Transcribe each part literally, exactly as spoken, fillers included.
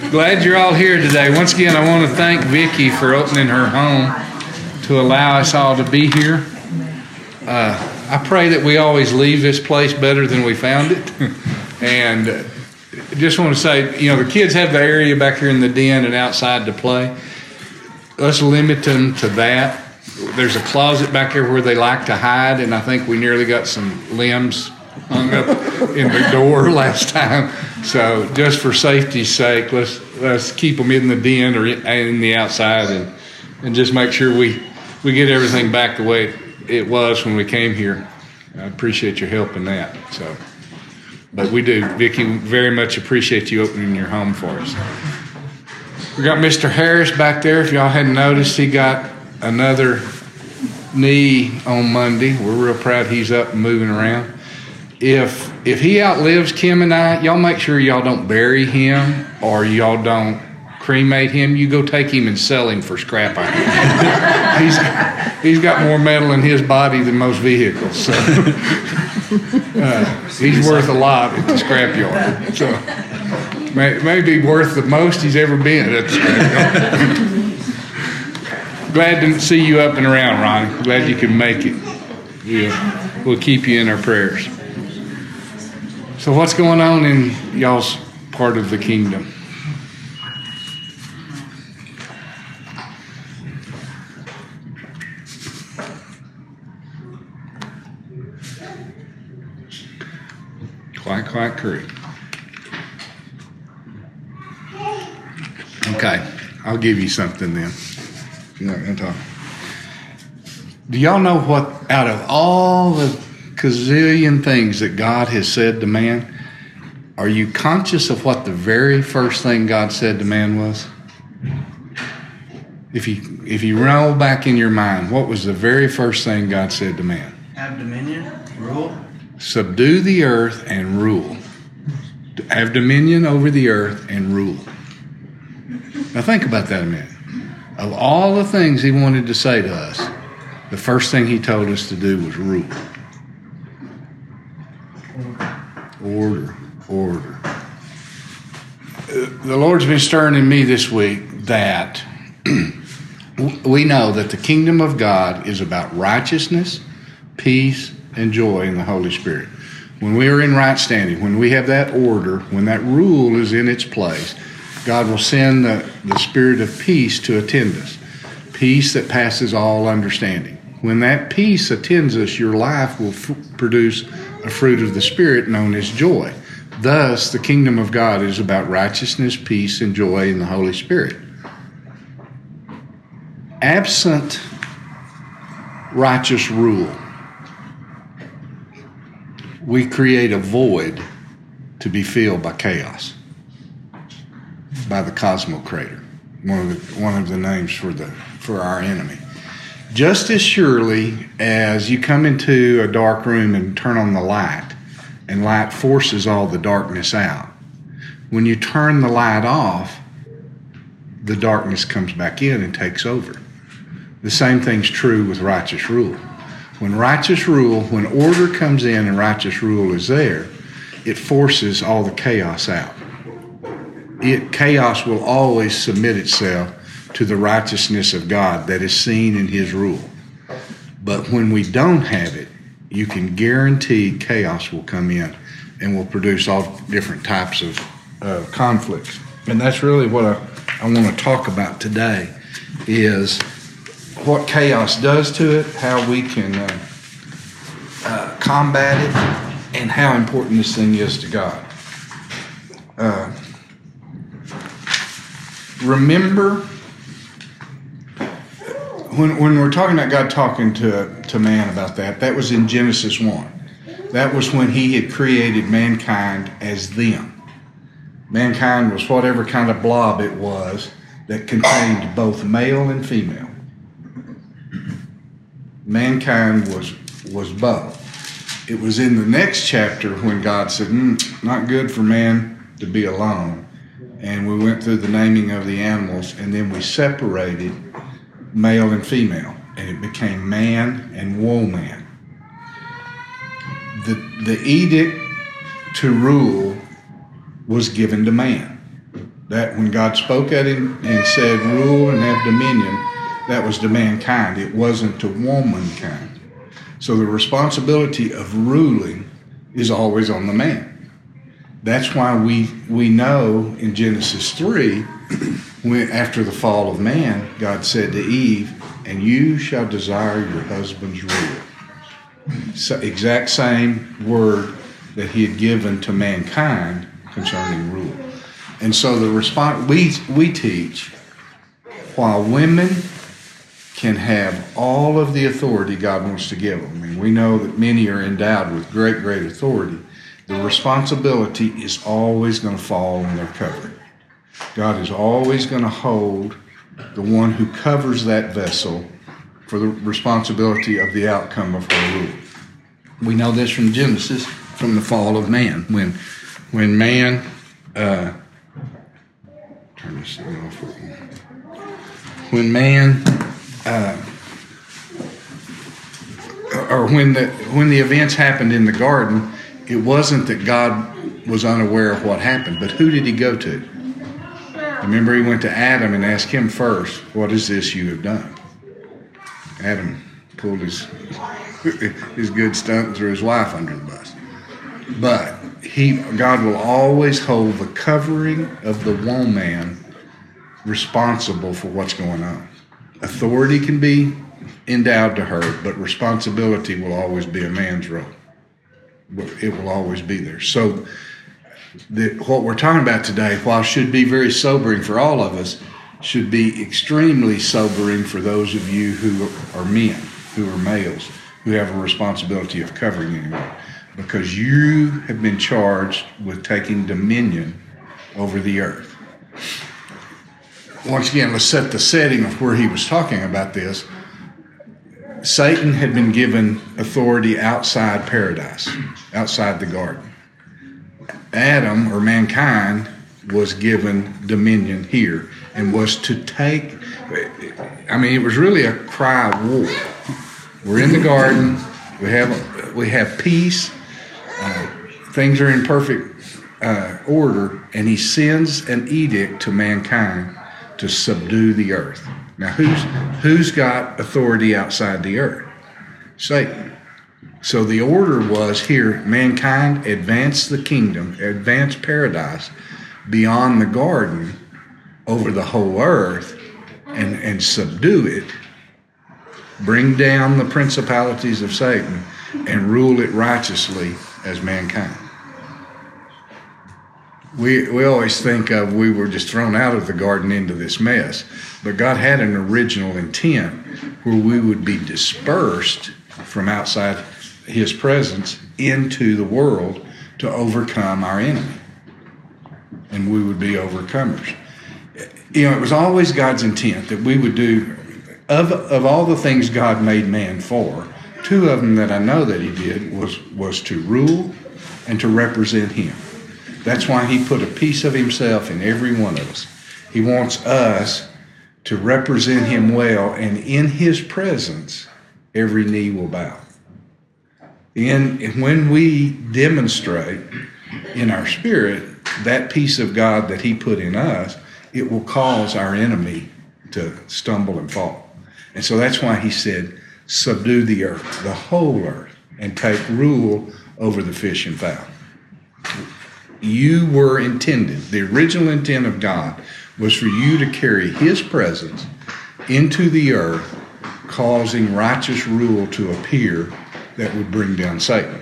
Glad you're all here today. Once again, I want to thank Vicki for opening her home to allow us all to be here. Uh, I pray that we always leave this place better than we found it. And uh, just want to say, you know, the kids have the area back here in the den and outside to play. Let's limit them to that. There's a closet back here where they like to hide, and I think we nearly got some limbs hung up in the door last time. So just for safety's sake, let's let's keep them in the den or in, in the outside, and and just make sure we we get everything back the way it, it was when we came here. I appreciate your help in that. So, but we do, Vicki, very much appreciate you opening your home for us. We got Mister Harris back there. If y'all hadn't noticed, he got another knee on Monday. We're real proud he's up and moving around. If if he outlives Kim and I, y'all make sure y'all don't bury him or y'all don't cremate him. You go take him and sell him for scrap iron. he's he's got more metal in his body than most vehicles. So uh, he's worth a lot at the scrapyard. So may, may be worth the most he's ever been at the scrapyard. Glad to see you up and around, Ronnie. Glad you can make it. Yeah, we'll keep you in our prayers. So what's going on in y'all's part of the kingdom? Quiet, quiet crew. Okay, I'll give you something then. You're not going to talk. Do y'all know what, out of all the gazillion things that God has said to man, are you conscious of what the very first thing God said to man was? If you if you roll back in your mind, what was the very first thing God said to man? Have dominion, rule. Subdue the earth and rule. Have dominion over the earth and rule. Now think about that a minute. Of all the things he wanted to say to us, the first thing he told us to do was rule. Order, order. The Lord's been stirring in me this week that we know that the kingdom of God is about righteousness, peace, and joy in the Holy Spirit. When we are in right standing, when we have that order, when that rule is in its place, God will send the, the spirit of peace to attend us. Peace that passes all understanding. When that peace attends us, your life will f- produce a fruit of the Spirit known as joy. Thus, the kingdom of God is about righteousness, peace, and joy in the Holy Spirit. Absent righteous rule, we create a void to be filled by chaos, by the Cosmocrator, one of the, one of the names for the for our enemy. Just as surely as you come into a dark room and turn on the light, and light forces all the darkness out, when you turn the light off, the darkness comes back in and takes over. The same thing's true with righteous rule. When righteous rule, when order comes in and righteous rule is there, it forces all the chaos out. It, chaos will always submit itself to the righteousness of God that is seen in his rule. But when we don't have it, you can guarantee chaos will come in and will produce all different types of uh, conflicts. And that's really what I, I want to talk about today, is what chaos does to it, how we can uh, uh, combat it, and how important this thing is to God. Uh, remember, When when we're talking about God talking to, to man about that, that was in Genesis one. That was when he had created mankind as them. Mankind was whatever kind of blob it was that contained both male and female. Mankind was was both. It was in the next chapter when God said, mm, not good for man to be alone. And we went through the naming of the animals, and then we separated male and female, and it became man and woman. The, the edict to rule was given to man. That when God spoke at him and said, rule and have dominion, that was to mankind. It wasn't to womankind. So the responsibility of ruling is always on the man. That's why we, we know in Genesis three, when, after the fall of man, God said to Eve, and you shall desire your husband's rule. So, exact same word that he had given to mankind concerning rule. And so the response we we teach, while women can have all of the authority God wants to give them. I mean, we know that many are endowed with great, great authority. The responsibility is always going to fall on their covering. God is always going to hold the one who covers that vessel for the responsibility of the outcome of her rule. We know this from Genesis, from the fall of man. When, when man, uh, turn this thing off. When man, uh, or when the when the events happened in the garden, it wasn't that God was unaware of what happened, but who did he go to? Remember, he went to Adam and asked him first, what is this you have done? Adam pulled his his good stunt and threw his wife under the bus. But he, God will always hold the covering of the woman responsible for what's going on. Authority can be endowed to her, but responsibility will always be a man's role. It will always be there. So the, what we're talking about today, while should be very sobering for all of us, should be extremely sobering for those of you who are men, who are males, who have a responsibility of covering anyone, because you have been charged with taking dominion over the earth. Once again, let's set the setting of where he was talking about this. Satan had been given authority outside paradise, outside the garden. Adam, or mankind, was given dominion here and was to take, I mean, it was really a cry of war. We're in the garden, we have we have peace, uh, things are in perfect uh, order, and he sends an edict to mankind to subdue the earth. Now, who's who's got authority outside the earth? Satan. So the order was here, mankind advance the kingdom, advance paradise beyond the garden over the whole earth and, and subdue it, bring down the principalities of Satan, and rule it righteously as mankind. We we always think of we were just thrown out of the garden into this mess, but God had an original intent where we would be dispersed from outside his presence into the world to overcome our enemy, and we would be overcomers. You know, it was always God's intent that we would do, of of all the things God made man for, two of them that I know that he did was was to rule and to represent him. That's why he put a piece of himself in every one of us. He wants us to represent him well, and in his presence, every knee will bow. And when we demonstrate in our spirit that piece of God that he put in us, it will cause our enemy to stumble and fall. And so that's why he said, subdue the earth, the whole earth, and take rule over the fish and fowl. You were intended, the original intent of God was for you to carry his presence into the earth, causing righteous rule to appear that would bring down Satan.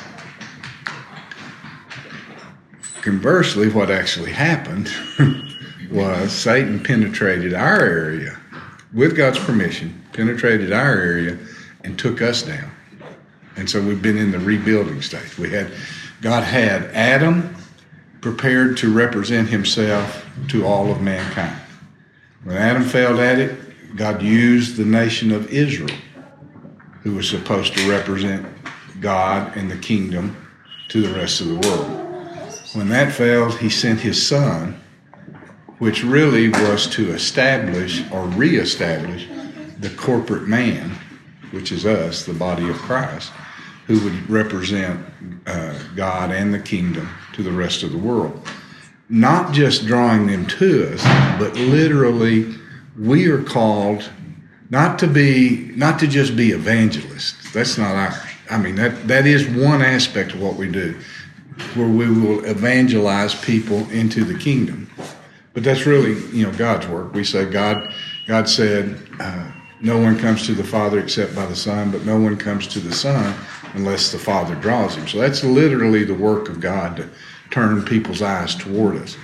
Conversely, what actually happened was Satan penetrated our area with God's permission, penetrated our area and took us down. And so we've been in the rebuilding stage. We had, God had Adam prepared to represent himself to all of mankind. When Adam failed at it, God used the nation of Israel, who was supposed to represent God and the kingdom to the rest of the world. When that failed, he sent his son, which really was to establish or reestablish the corporate man, which is us, the body of Christ, who would represent uh, God and the kingdom to the rest of the world. not just drawing them to us, but literally we are called not to be, not to just be evangelists. That's not ours. I mean, that, that is one aspect of what we do, where we will evangelize people into the kingdom. But that's really, you know, God's work. We say God, God said, uh, no one comes to the Father except by the Son, but no one comes to the Son unless the Father draws him. So that's literally the work of God, to turn people's eyes toward us.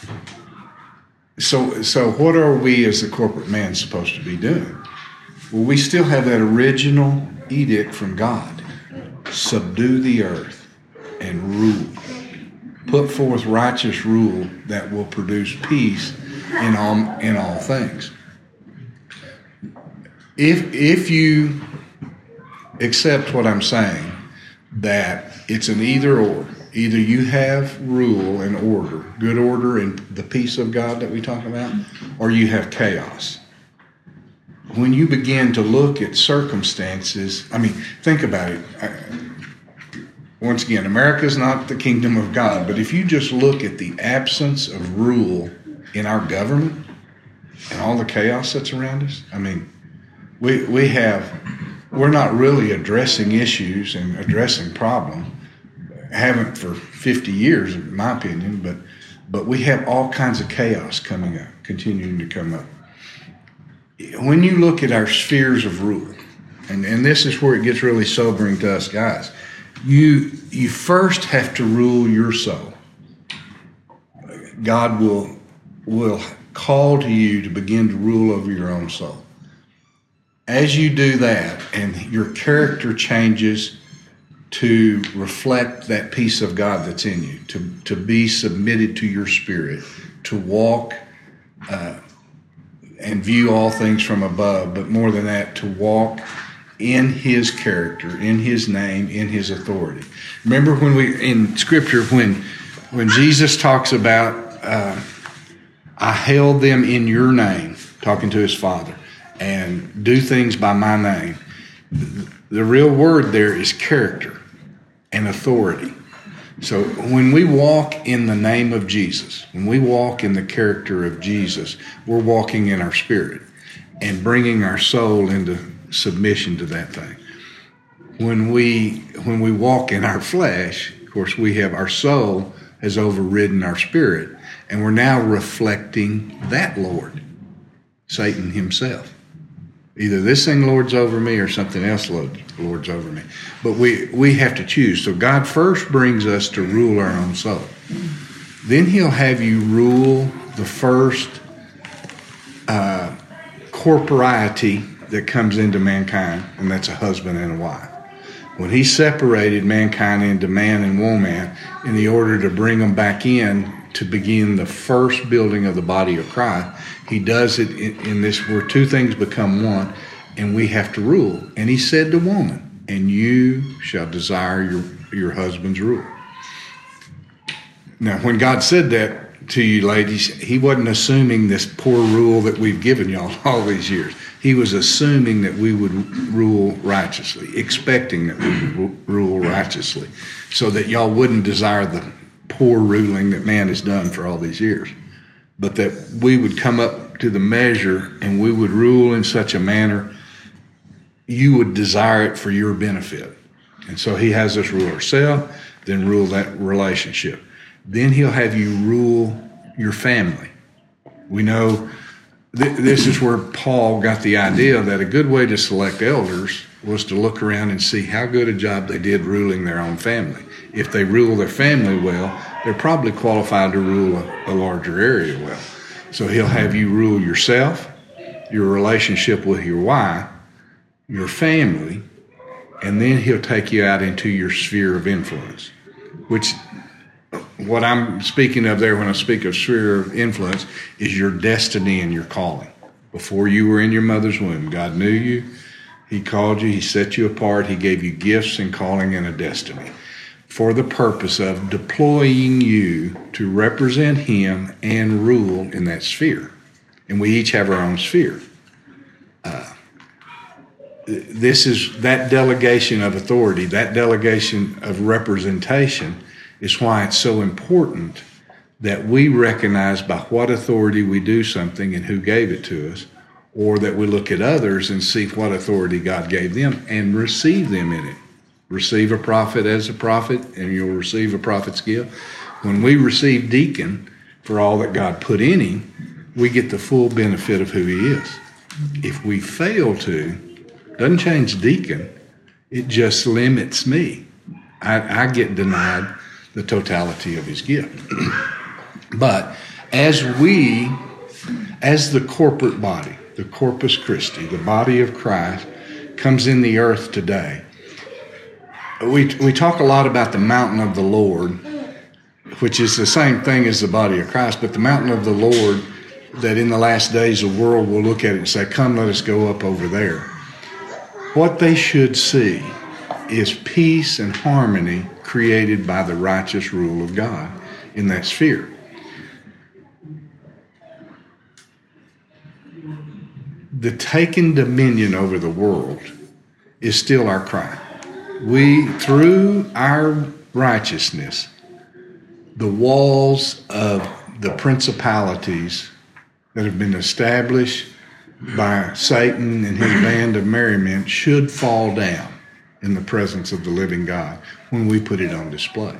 So, so what are we as the corporate man supposed to be doing? Well, we still have that original edict from God. Subdue the earth and rule. Put forth righteous rule that will produce peace in all, in all things. If, if you accept what I'm saying, that it's an either or, either you have rule and order, good order and the peace of God that we talk about, or you have chaos. When you begin to look at circumstances, I mean, think about it. Once again, America is not the kingdom of God, but if you just look at the absence of rule in our government and all the chaos that's around us, I mean, we we have, we're not really addressing issues and addressing problems. Haven't for fifty years, in my opinion, but but we have all kinds of chaos coming up, continuing to come up. When you look at our spheres of rule, and, and this is where it gets really sobering to us guys, you you first have to rule your soul. God will will call to you to begin to rule over your own soul. As you do that, and your character changes to reflect that peace of God that's in you, to, to be submitted to your spirit, to walk uh, and view all things from above, but more than that, to walk in his character, in his name, in his authority. Remember when we, in Scripture, when when Jesus talks about, uh, I held them in your name, talking to his Father, and do things by my name. The real word there is character and authority. So when we walk in the name of Jesus, when we walk in the character of Jesus, we're walking in our spirit and bringing our soul into submission to that thing. When we when we walk in our flesh, of course, we have our soul has overridden our spirit, and we're now reflecting that Lord, Satan himself. Either this thing lords over me or something else lords over me. But we, we have to choose. So God first brings us to rule our own soul. Then he'll have you rule the first uh, corporeity that comes into mankind, and that's a husband and a wife. When he separated mankind into man and woman in the order to bring them back in to begin the first building of the body of Christ, he does it in, in this where two things become one, and we have to rule. And he said to woman, and you shall desire your, your husband's rule. Now, when God said that to you ladies, he wasn't assuming this poor rule that we've given y'all all these years. He was assuming that we would rule righteously, expecting that we would rule righteously, so that y'all wouldn't desire the poor ruling that man has done for all these years, but that we would come up to the measure and we would rule in such a manner you would desire it for your benefit. And so he has us rule ourselves, then rule that relationship. Then he'll have you rule your family. We know th- this is where Paul got the idea that a good way to select elders was to look around and see how good a job they did ruling their own family. If they rule their family well, they're probably qualified to rule a, a larger area well. So he'll have you rule yourself, your relationship with your wife, your family, and then he'll take you out into your sphere of influence, which what I'm speaking of there when I speak of sphere of influence is your destiny and your calling. Before you were in your mother's womb, God knew you, he called you, he set you apart, he gave you gifts and calling and a destiny, for the purpose of deploying you to represent him and rule in that sphere. And we each have our own sphere. Uh, this is that delegation of authority, that delegation of representation is why it's so important that we recognize by what authority we do something and who gave it to us, or that we look at others and see what authority God gave them and receive them in it. Receive a prophet as a prophet, and you'll receive a prophet's gift. When we receive deacon for all that God put in him, we get the full benefit of who he is. If we fail to, doesn't change deacon, it just limits me. I, I get denied the totality of his gift. But as we, as the corporate body, the Corpus Christi, the body of Christ, comes in the earth today, we we talk a lot about the mountain of the Lord, which is the same thing as the body of Christ, but the mountain of the Lord, that in the last days the world will look at it and say, come, let us go up over there. What they should see is peace and harmony created by the righteous rule of God in that sphere. The taking dominion over the world is still our cry. We, through our righteousness, the walls of the principalities that have been established by Satan and his band of merrymen should fall down in the presence of the living God when we put it on display.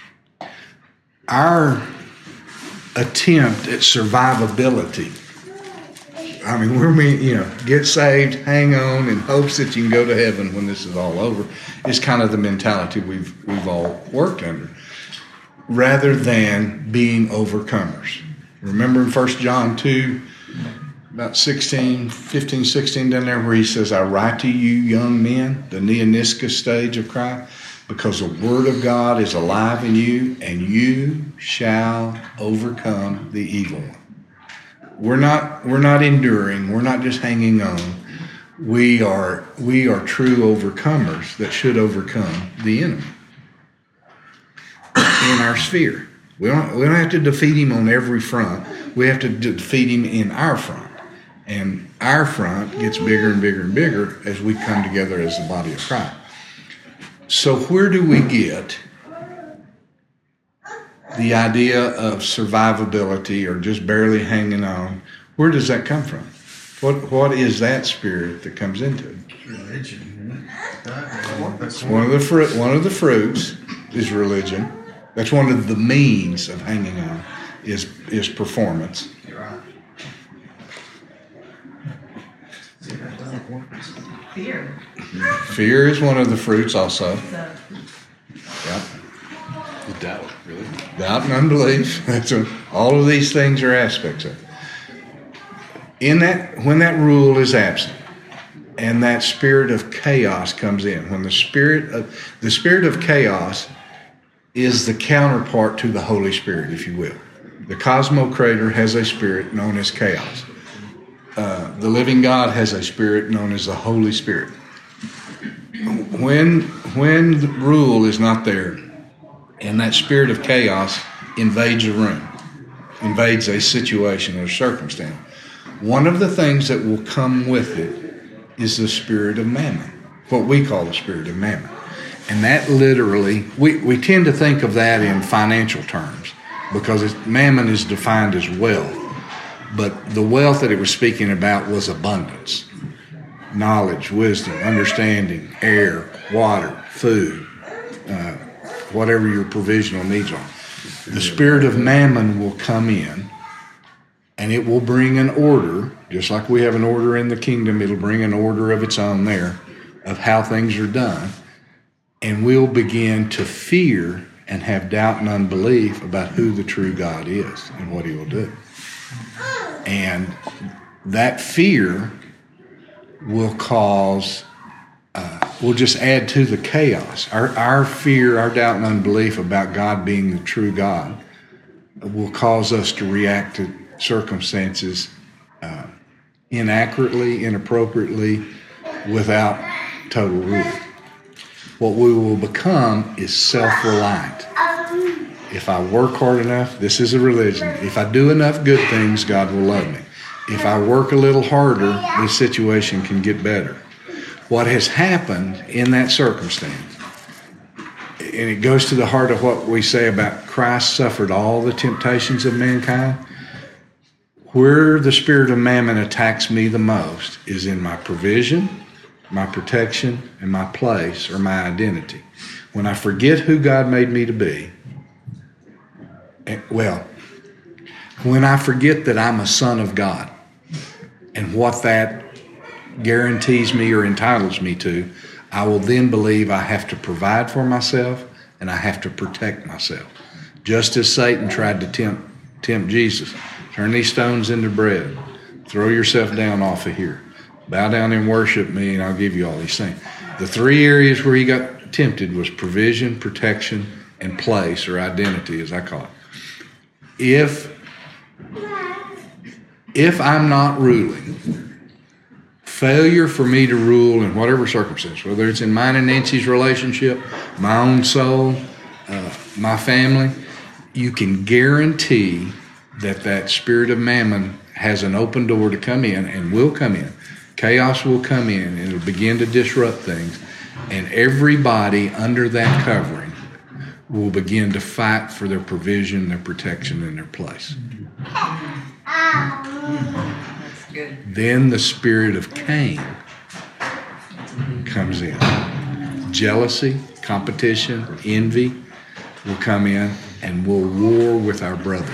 Our attempt at survivability, I mean, we're, you know, get saved, hang on, in hopes that you can go to heaven when this is all over, is kind of the mentality we've we've all worked under, rather than being overcomers. Remember in First John two, about sixteen, fifteen, sixteen down there, where he says, I write to you young men, the Neoniscus stage of Christ, because the word of God is alive in you, and you shall overcome the evil one. We're not we're not enduring, we're not just hanging on. We are we are true overcomers that should overcome the enemy in our sphere. We don't we don't have to defeat him on every front. We have to defeat him in our front. And our front gets bigger and bigger and bigger as we come together as the body of Christ. So where do we get the idea of survivability or just barely hanging on? Where does that come from? What What is that spirit that comes into it? Religion. It's one of the fruit. One of the fruits is religion. That's one of the means of hanging on. Is is performance. Fear. Fear is one of the fruits also. Yep. Doubt, really. Doubt and unbelief. That's a, all of these things are aspects of it. In that, when that rule is absent, and that spirit of chaos comes in, when the spirit of the spirit of chaos is the counterpart to the Holy Spirit, if you will. The Cosmocrator has a spirit known as chaos. Uh, the living God has a spirit known as the Holy Spirit. When when the rule is not there, and that spirit of chaos invades a room, invades a situation or circumstance, one of the things that will come with it is the spirit of mammon, what we call the spirit of mammon. And that literally, we, we tend to think of that in financial terms because it's, mammon is defined as wealth. But the wealth that it was speaking about was abundance, knowledge, wisdom, understanding, air, water, food, uh, whatever your provisional needs are. The spirit of mammon will come in, and it will bring an order, just like we have an order in the kingdom, it'll bring an order of its own there, of how things are done, and we'll begin to fear and have doubt and unbelief about who the true God is and what he will do. And that fear will cause, uh, will just add to the chaos. Our, our fear, our doubt and unbelief about God being the true God will cause us to react to circumstances uh, inaccurately, inappropriately, without total rule. What we will become is self-reliant. If I work hard enough, this is a religion. If I do enough good things, God will love me. If I work a little harder, the situation can get better. What has happened in that circumstance, and it goes to the heart of what we say about Christ suffered all the temptations of mankind. Where the spirit of mammon attacks me the most is in my provision, my protection, and my place or my identity. When I forget who God made me to be, and, well, when I forget that I'm a son of God and what that guarantees me or entitles me to, I will then believe I have to provide for myself and I have to protect myself. Just as Satan tried to tempt, tempt Jesus. Turn these stones into bread. Throw yourself down off of here. Bow down and worship me, and I'll give you all these things. The three areas where he got tempted was provision, protection, and place, or identity, as I call it. If, if I'm not ruling, failure for me to rule in whatever circumstance, whether it's in mine and Nancy's relationship, my own soul, uh, my family, you can guarantee that that spirit of mammon has an open door to come in and will come in. Chaos will come in and it'll begin to disrupt things. And everybody under that covering will begin to fight for their provision, their protection, and their place. That's good. Then the spirit of Cain comes in. Jealousy, competition, envy will come in and will war with our brother.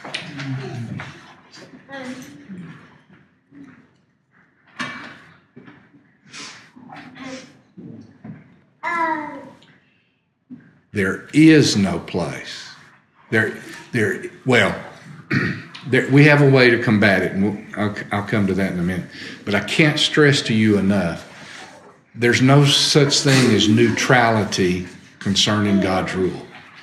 There is no place. There, there. Well, there, we have a way to combat it, and we'll, I'll, I'll come to that in a minute. But I can't stress to you enough, there's no such thing as neutrality concerning God's rule.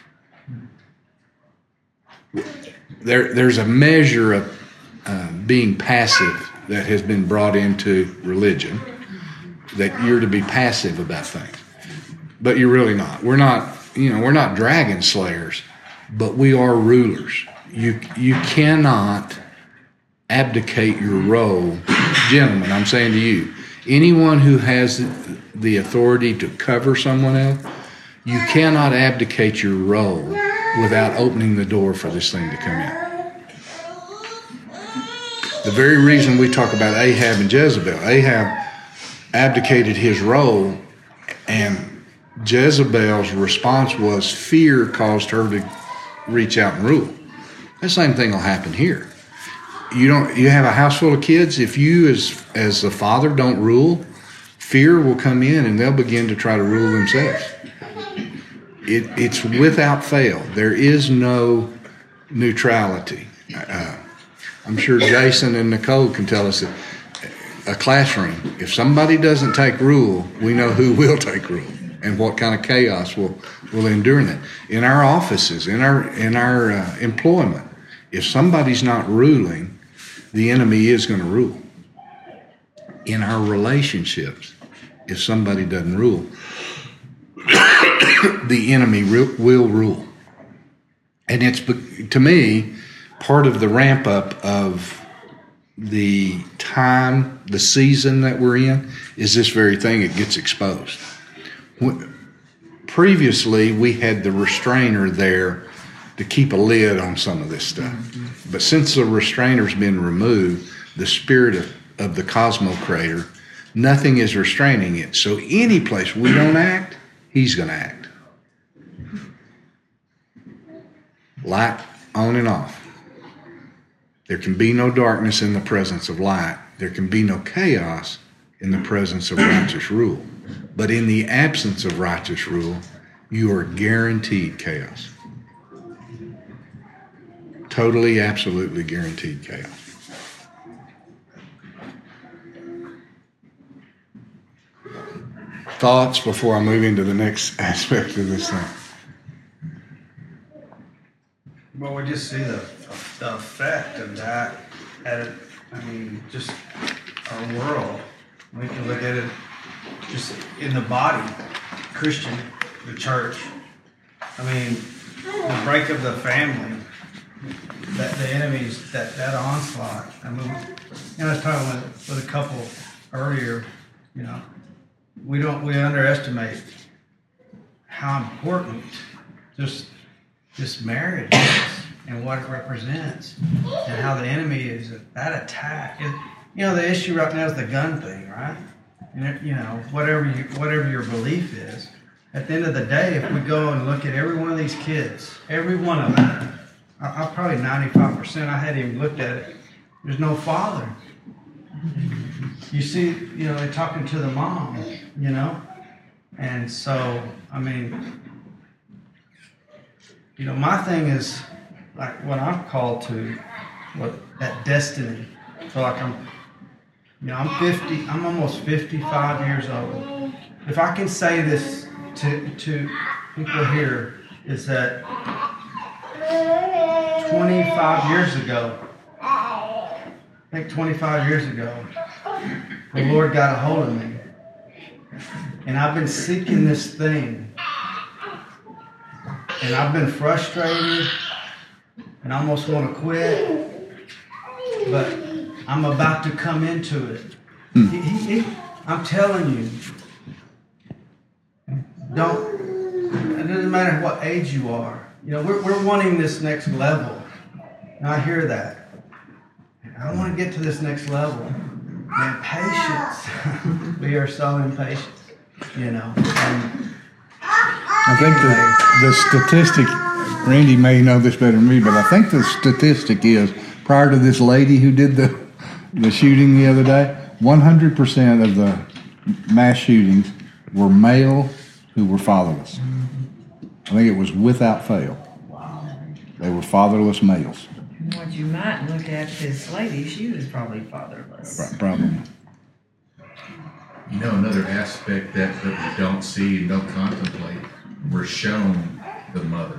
There, there's a measure of uh, being passive that has been brought into religion, that you're to be passive about things. But you're really not. We're not. You know, we're not dragon slayers, but we are rulers. You you cannot abdicate your role. Gentlemen, I'm saying to you, anyone who has the authority to cover someone else, you cannot abdicate your role without opening the door for this thing to come in. The very reason we talk about Ahab and Jezebel, Ahab abdicated his role, and Jezebel's response was fear caused her to reach out and rule. The same thing will happen here. You don't. You have a house full of kids. If you, as as the father, don't rule, fear will come in and they'll begin to try to rule themselves. It, it's without fail. There is no neutrality. Uh, I'm sure Jason and Nicole can tell us that a classroom, if somebody doesn't take rule, we know who will take rule. And what kind of chaos will, will endure in that. In our offices, in our in our uh, employment, if somebody's not ruling, the enemy is going to rule. In our relationships, if somebody doesn't rule, the enemy re- will rule. And it's, to me, part of the ramp up of the time, the season that we're in, is this very thing. It gets exposed. Previously, we had the restrainer there to keep a lid on some of this stuff. Mm-hmm. But since the restrainer's been removed, the spirit of, of the Cosmocrator, nothing is restraining it. So any place we don't act, he's going to act. Light on and off. There can be no darkness in the presence of light. There can be no chaos in the presence of righteous rule. But in the absence of righteous rule, you are guaranteed chaos. Totally, absolutely guaranteed chaos. Thoughts before I move into the next aspect of this thing? Well, we just see the, the effect of that at, I mean, just our world. We can look at it just in the body, Christian, the church. I mean, the break of the family, that the enemies, that, that onslaught. I mean, you know, I was talking with, with a couple earlier, you know, we don't, we underestimate how important just this marriage is and what it represents, and how the enemy is that attack. It, you know, the issue right now is the gun thing, right? And it, you know, whatever you, whatever your belief is, at the end of the day, if we go and look at every one of these kids, every one of them, I, I probably ninety-five percent, I hadn't even looked at it. There's no father. You see, you know, they're talking to the mom, you know, and so, I mean, you know, my thing is like what I'm called to, what that destiny. So like I'm, you know, I'm fifty, I'm almost fifty-five years old. If I can say this to to people here, is that twenty-five years ago, I think twenty-five years ago, the Lord got a hold of me, and I've been seeking this thing. And I've been frustrated and I almost want to quit, but I'm about to come into it. Hmm. He, he, he, I'm telling you, don't, it doesn't matter what age you are. You know, we're, we're wanting this next level. And I hear that. I want to get to this next level. And patience. We are so impatient, you know. And, I think the, the statistic, Randy may know this better than me, but I think the statistic is prior to this lady who did the the shooting the other day, one hundred percent of the mass shootings were male who were fatherless. I think it was without fail. They were fatherless males. What you might look at this lady, she was probably fatherless. Right, probably. You know, another aspect that, that we don't see and don't contemplate, we're shown the mother.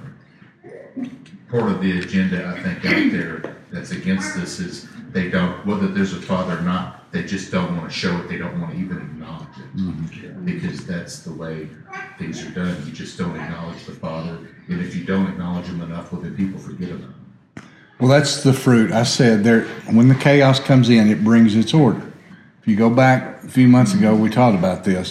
Part of the agenda, I think, out there that's against this is they don't, whether there's a father or not, they just don't want to show it. They don't want to even acknowledge it. Mm-hmm. Because that's the way things are done. You just don't acknowledge the father. And if you don't acknowledge him enough, well, then people forget about him. Well, that's the fruit. I said there, when the chaos comes in, it brings its order. If you go back a few months ago, we talked about this.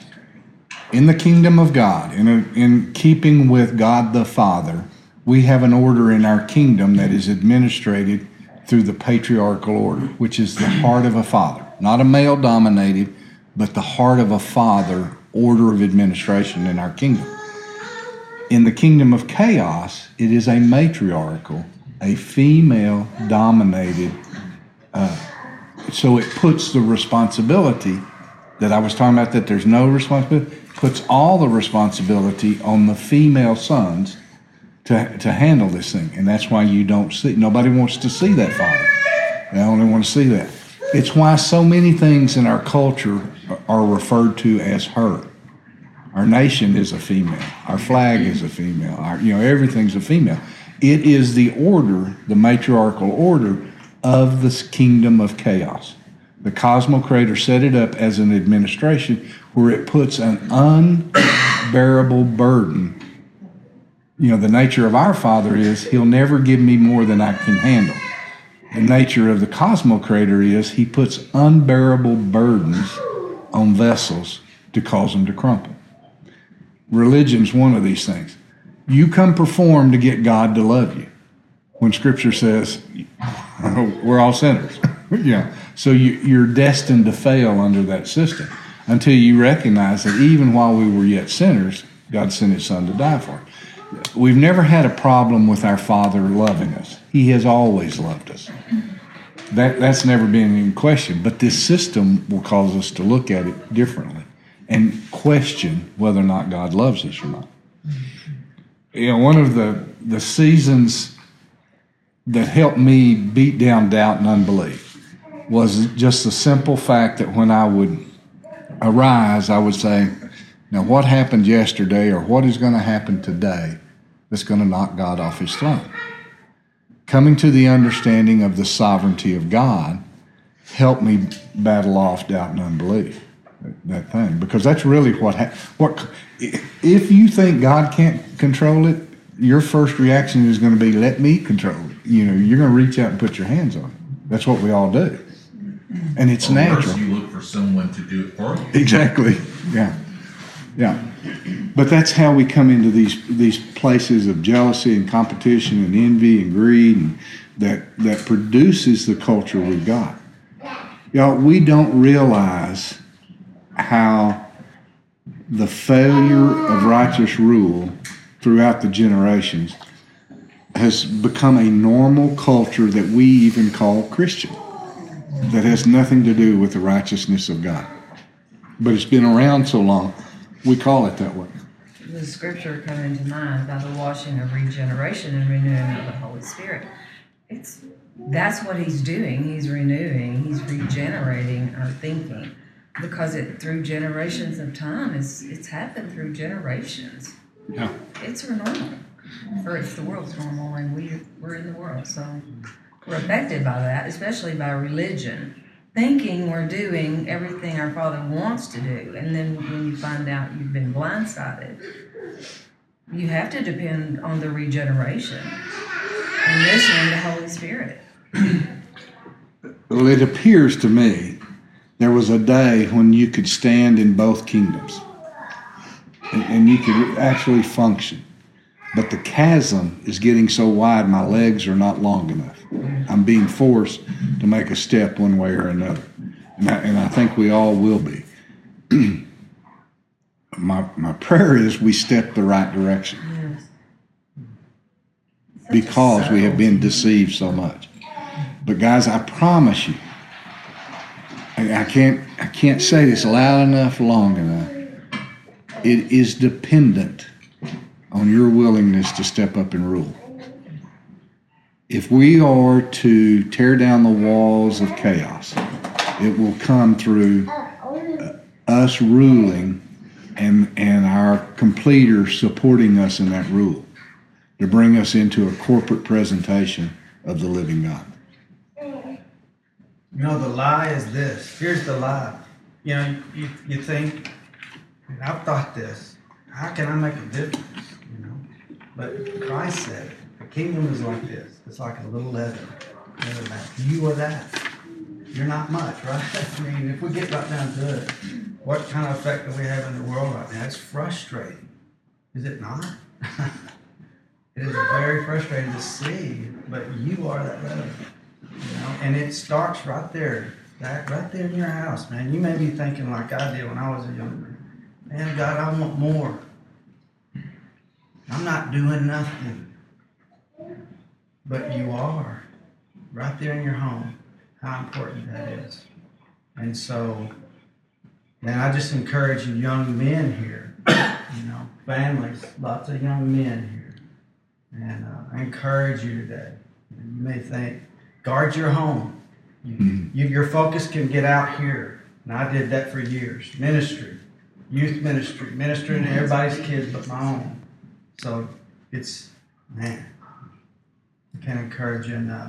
In the kingdom of God, in, a, in keeping with God the Father, we have an order in our kingdom that is administrated through the patriarchal order, which is the heart of a father. Not a male-dominated, but the heart of a father order of administration in our kingdom. In the kingdom of chaos, it is a matriarchal, a female-dominated, uh, so it puts the responsibility that I was talking about, that there's no responsibility, puts all the responsibility on the female sons to to handle this thing. And that's why you don't see, nobody wants to see that father. They only want to see that. It's why so many things in our culture are referred to as her. Our nation is a female. Our flag is a female. Our, you know, everything's a female. It is the order, the matriarchal order of this kingdom of chaos. The Cosmocrator set it up as an administration where it puts an unbearable burden. You know, the nature of our Father is he'll never give me more than I can handle. The nature of the Cosmocrator is he puts unbearable burdens on vessels to cause them to crumple. Religion's one of these things. You come perform to get God to love you. When Scripture says we're all sinners. Yeah. So you, you're destined to fail under that system until you recognize that even while we were yet sinners, God sent his son to die for us. We've never had a problem with our Father loving us. He has always loved us. That, that's never been in question. But this system will cause us to look at it differently and question whether or not God loves us or not. You know, one of the, the seasons that helped me beat down doubt and unbelief was just the simple fact that when I would arise, I would say, now what happened yesterday or what is going to happen today that's going to knock God off his throne? Coming to the understanding of the sovereignty of God helped me battle off doubt and unbelief, that thing. Because that's really what, ha- what if you think God can't control it, your first reaction is going to be, let me control it. You know, you're going to reach out and put your hands on it. That's what we all do. And it's Or natural. worse, you look for someone to do it for you. Exactly. Yeah. Yeah. But that's how we come into these these places of jealousy and competition and envy and greed, and that that produces the culture we've got. Y'all, we don't realize how the failure of righteous rule throughout the generations has become a normal culture that we even call Christian, that has nothing to do with the righteousness of God. But it's been around so long, we call it that way. The scripture coming to mind by the washing of regeneration and renewing of the Holy Spirit. It's that's what he's doing. He's renewing, he's regenerating our thinking. Because it through generations of time, it's it's happened through generations. Yeah. It's our normal. Or it's the world's normal, and we we're in the world, so we're affected by that, especially by religion. Thinking we're doing everything our Father wants to do, and then when you find out you've been blindsided, you have to depend on the regeneration and listening to the Holy Spirit. Well, it appears to me there was a day when you could stand in both kingdoms, and, and you could actually function. But the chasm is getting so wide, my legs are not long enough. I'm being forced to make a step one way or another. And I, and I think we all will be. my, my prayer is we step the right direction. Yes. Because we have been deceived so much. But guys, I promise you, I, I can't I can't say this loud enough, long enough. It is dependent on your willingness to step up and rule. If we are to tear down the walls of chaos, it will come through uh, us ruling and and our completers supporting us in that rule to bring us into a corporate presentation of the living God. You know, the lie is this. Here's the lie. You know, you, you think, and I've thought this, how can I make a difference? You know, but Christ said, the kingdom is like this. It's like a little leather. leather bag. You are that. You're not much, right? I mean, if we get right down to it, what kind of effect do we have in the world right now? It's frustrating. Is it not? It is very frustrating to see, but you are that leather. You know, and it starts right there, that right there in your house, man. You may be thinking like I did when I was a young man. Man, God, I want more. I'm not doing nothing. But you are, right there in your home, how important that is. And so, man, I just encourage you young men here, you know, families, lots of young men here. And uh, I encourage you today. You may think, guard your home. You, you, your focus can get out here. And I did that for years. Ministry, youth ministry, ministering to everybody's kids but my own. So it's, man, I can't encourage you enough.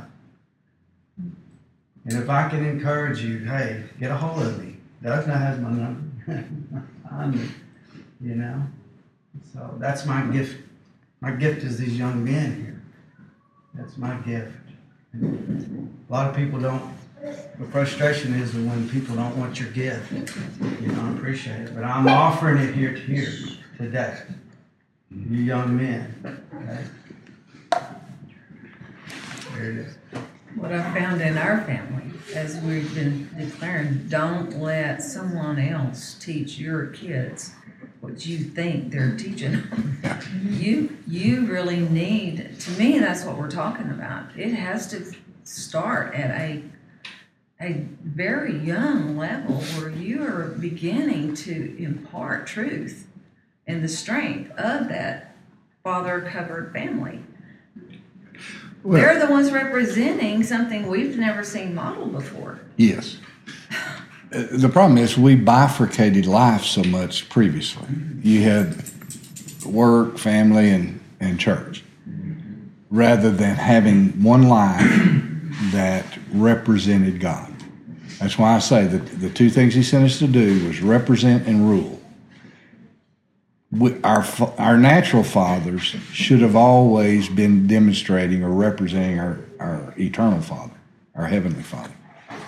And if I can encourage you, hey, get a hold of me. Doug now has my number. Find me, you know. So that's my gift. My gift is these young men here. That's my gift. A lot of people don't, the frustration is when people don't want your gift. You don't appreciate it. But I'm offering it here to here today. You young men. Okay? There it is. What I found in our family, as we've been declaring, don't let someone else teach your kids what you think they're teaching them. You you really need, to me, that's what we're talking about. It has to start at a a very young level where you are beginning to impart truth and the strength of that father-covered family. Well, They're the ones representing something we've never seen modeled before. yes. Uh, The problem is we bifurcated life so much previously. You had work, family, and, and church, rather than having one life that represented God. That's why I say that the two things he sent us to do was represent and rule. We, our fa- our natural fathers should have always been demonstrating or representing our, our eternal Father, our Heavenly Father.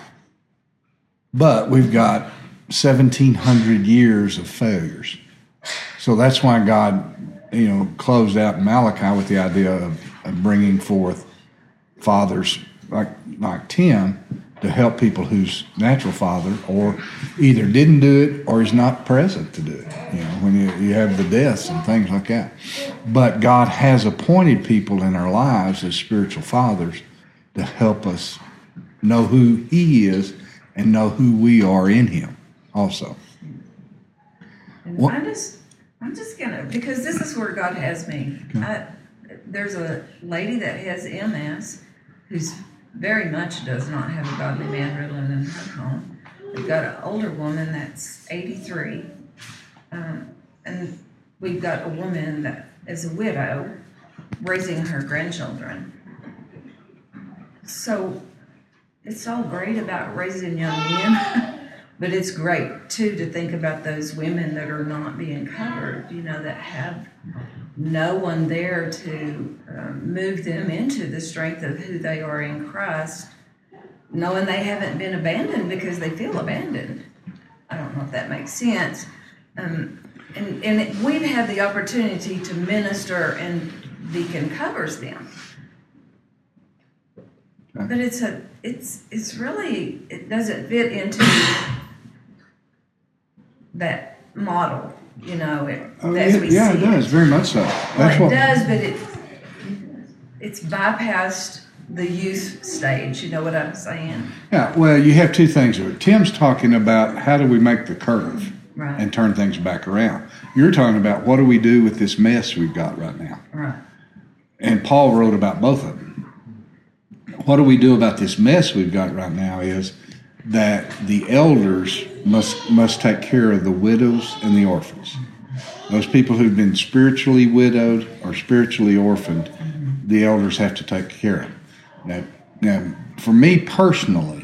But we've got seventeen hundred years of failures So that's why God, you know, closed out Malachi with the idea of, of bringing forth fathers like like Tim to help people whose natural father or either didn't do it or is not present to do it. You know, when you, you have the deaths and things like that. But God has appointed people in our lives as spiritual fathers to help us know who He is and know who we are in Him also. And What- I'm just, I'm just gonna, because this is where God has me. I, there's a lady that has M S who's very much does not have a godly man ruling in her home. We've got an older woman that's eighty-three, um, and we've got a woman that is a widow raising her grandchildren. So it's all great about raising young men, but it's great too to think about those women that are not being covered, you know, that have no one there to um, move them into the strength of who they are in Christ, knowing they haven't been abandoned because they feel abandoned. I don't know if that makes sense. Um, and and it, we've had the opportunity to minister, and Deacon covers them. But it's a it's it's really it doesn't fit into that model, you know. It, Oh, as yeah, we yeah, see it does, very much so. Well, That's it what, does, but it it's bypassed the youth stage. You know what I'm saying? yeah, well, you have two things here. Tim's talking about how do we make the curve Right. and turn things back around. You're talking about what do we do with this mess we've got right now. Right. And Paul wrote about both of them. What do we do about this mess we've got right now is that the elders must must take care of the widows and the orphans. Those people who've been spiritually widowed or spiritually orphaned, the elders have to take care of. Now, now, for me personally,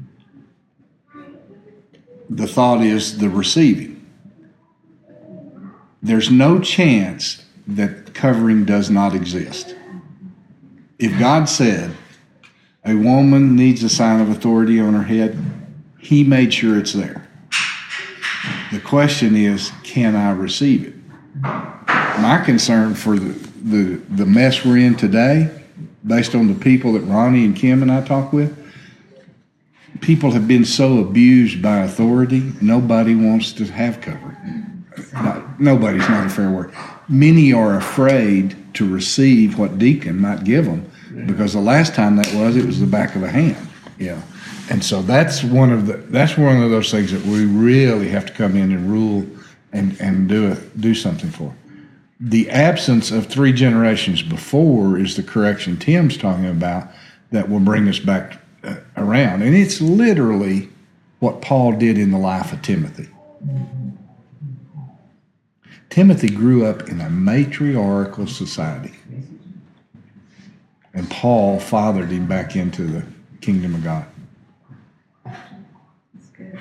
the thought is the receiving. There's no chance that covering does not exist. If God said a woman needs a sign of authority on her head, He made sure it's there. The question is, can I receive it? My concern for the, the, the mess we're in today, based on the people that Ronnie and Kim and I talk with, people have been so abused by authority, nobody wants to have covering. Not, nobody's not a fair word. Many are afraid to receive what deacon might give them, because the last time that was, it was the back of a hand. Yeah. And so that's one of the that's one of those things that we really have to come in and rule and, and do a, do something for. The absence of three generations before is the correction Tim's talking about that will bring us back uh, around. And it's literally what Paul did in the life of Timothy. Timothy grew up in a matriarchal society. And Paul fathered him back into the kingdom of God. That's good.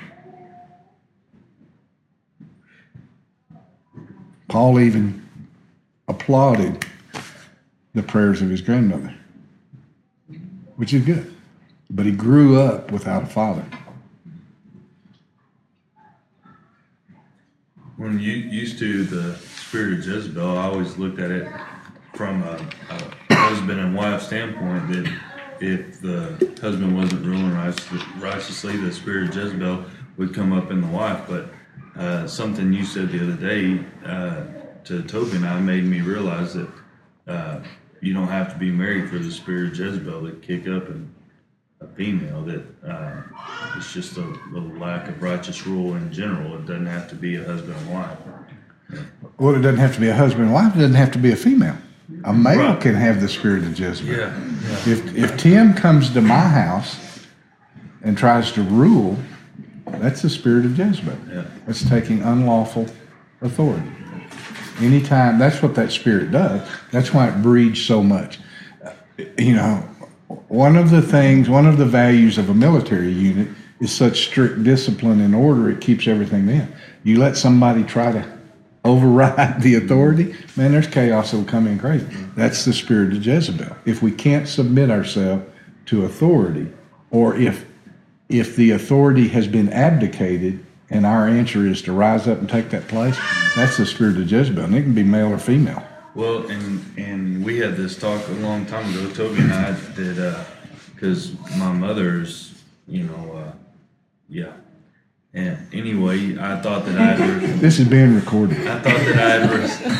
Paul even applauded the prayers of his grandmother, which is good. But he grew up without a father. When you used to the spirit of Jezebel, I always looked at it from a, a husband and wife standpoint, that if the husband wasn't ruling righteously, righteously, the spirit of Jezebel would come up in the wife. But uh, something you said the other day uh, to Toby and I made me realize that uh, you don't have to be married for the spirit of Jezebel to kick up in a female. That uh, it's just a, a lack of righteous rule in general. It doesn't have to be a husband and wife. Well, it doesn't have to be a husband and wife. It doesn't have to be a female. A male Right. can have the spirit of Jezebel. Yeah. yeah. If if Tim comes to my house and tries to rule, that's the spirit of Jezebel. Yeah. That's taking unlawful authority. Anytime, that's what that spirit does. That's why it breeds so much. You know, one of the things, one of the values of a military unit is such strict discipline and order, it keeps everything in. You let somebody try to override the authority, man, there's chaos that will come in crazy. That's the spirit of Jezebel. If we can't submit ourselves to authority, or if if the authority has been abdicated and our answer is to rise up and take that place, that's the spirit of Jezebel, and it can be male or female. Well, and and we had this talk a long time ago, Toby and I did, uh, because my mother's, you know, uh, yeah. And anyway, I thought that I had. Re- This is being recorded. I thought that I had.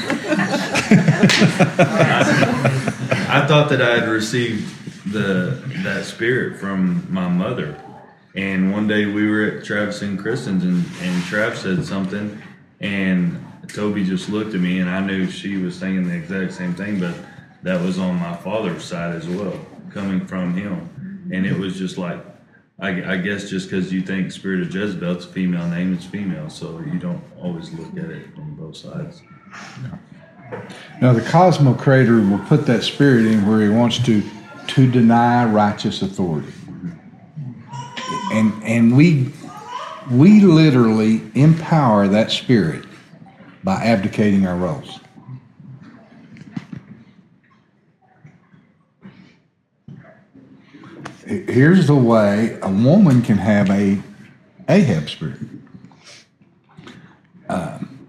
Re- I, I thought that I had received the that spirit from my mother, and one day we were at Travis and Kristen's, and and Trav said something, and Toby just looked at me, and I knew she was saying the exact same thing, but that was on my father's side as well, coming from him. And it was just like, I, I guess just because you think Spirit of Jezebel, it's a female name, it's female, so you don't always look at it on both sides. Now, the Cosmo Creator will put that spirit in where he wants to, to deny righteous authority. And, and we, we literally empower that spirit by abdicating our roles. Here's the way a woman can have a Ahab spirit. Um,